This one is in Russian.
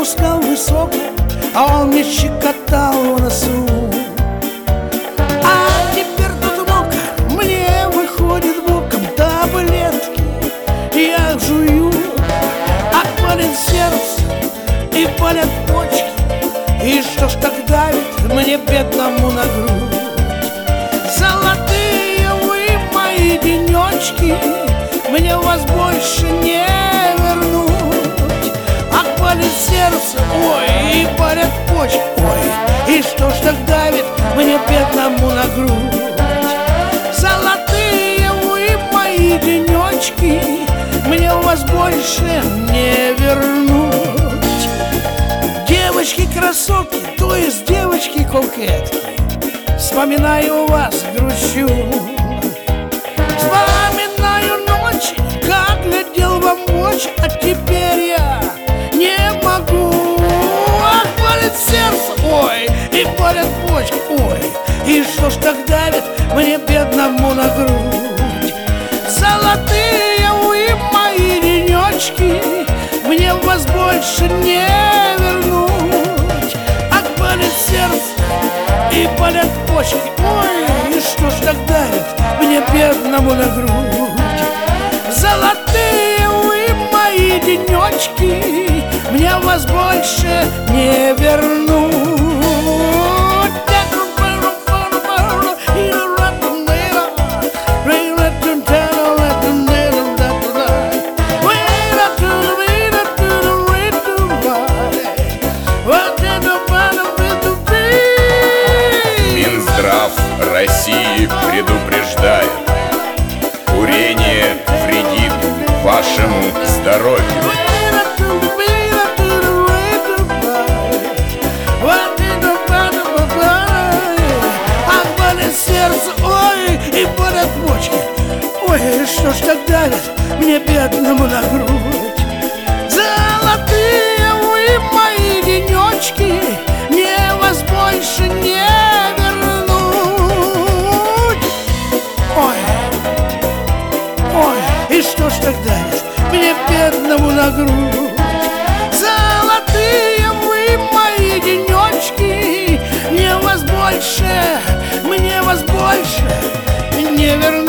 спускал высоко, а он мне щекотал в носу. А теперь тут мокро, мне выходит боком таблетки я жую. А болит сердце и болят почки, и что ж так давит мне бедному на грудь? Золотые вы мои денечки, мне вас больше не вернуть. А болит сердце, ой, и болят почки, ой, и что ж так давит мне бедному на грудь? Золотые вы мои денечки, мне вас больше не вернуть. Девочки-красотки, то есть девочки-кокетки, вспоминаю вас, грущу. Вспоминаю ночи, как глядел вам в очи, а теперь я не могу. Ах, болит сердце, ой, и болят почки, ой, и что ж так давит мне бедному на грудь? Золотые вы мои денечки, мне вас больше не вернуть. Ах, болит сердце и болят почки, ой, и что ж так давит мне бедному на грудь? Золотые вы мои денечки, мне вас больше не вернуть. Минздрав России предупреждает: курение вредит вашему здоровью. А болит сердце, ой, и болят почки, ой, что ж так давит мне бедному на грудь? Золотые вы мои денечки, мне вас больше не вернуть. Ой, ой, и что ж так давит мне бедному на грудь? Золотые вы мои денечки, мне вас больше не вернуть.